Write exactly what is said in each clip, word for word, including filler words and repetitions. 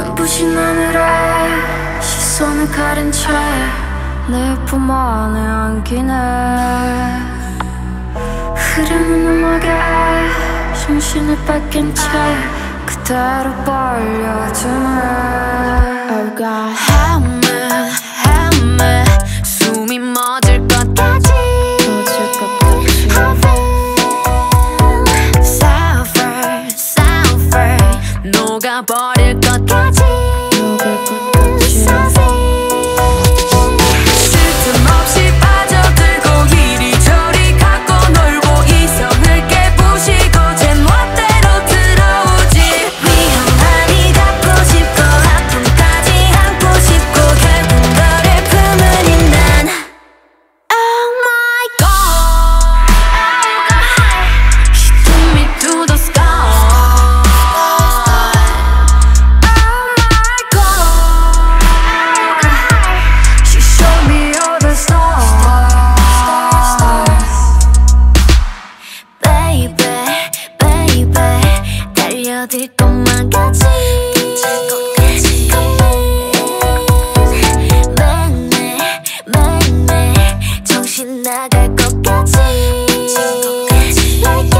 눈부신 하늘에 시선을 가린 채 내 품 안에 안기네. 흐르는 음악에 정신을 뺏긴 채 그대로 빨려드네. Oh God, help me, help me. 숨이 멎을 것 같지. 멎을 것 같지. I feel suffer, suffer. 녹아버릴 것 같지. 녹을 것 같지. 쓸데없이 빠져들고 이리저리 갖고 놀고 이성을 깨부시고 제 멋대로 들어오지. 위험하니 닿고 싶고 아픔까지 안고 싶고 결국 너를 품으니 난 Oh my God, She took me to the sky. 될 것만 같이 매일매일 매일매일 정신 나갈 것 같이 like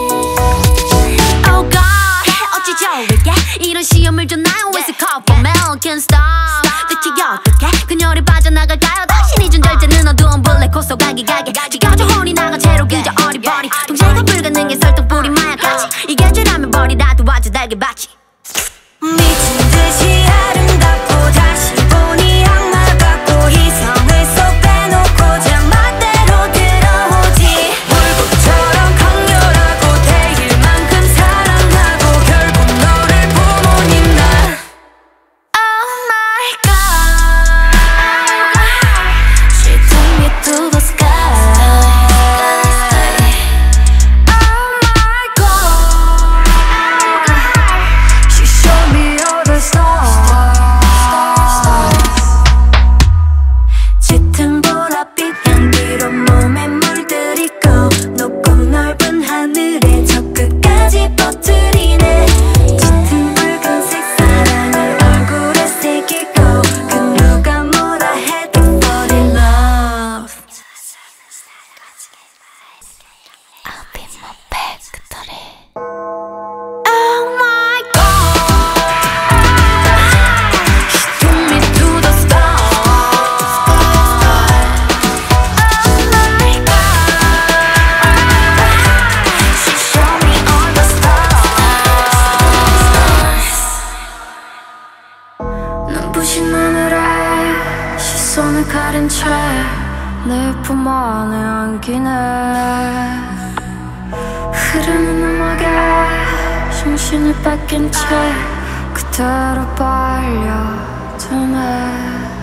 Oh God 어찌 저에게 이런 시험을 줬나요. It's a call for mail can't stop 대체 어떻게 그녀를 빠져나갈까요. 당신이 준 절제는 어두운 블랙홀 속 가기 가게 지겨져 혼이 나가 채로 그저 어리버리 통제가 불가능해 설득뿌리 마약같이 이게 죄라면 버리라도 와줘 달걀밭이 미친 듯이 아름답고 다시 보니 악마 같고 이성을 쏙 빼놓고 제 멋대로 들어오지. 불꽃처럼 강렬하고 대일 만큼 사랑하고 결국 너를 부모님 난 Oh my God She took me to the sky. 눈부신 하늘에 시선을 가린 채 내 품 안에 안기네. 흐르는 음악에 정신을 뺏긴 채 그대로 빨려드네.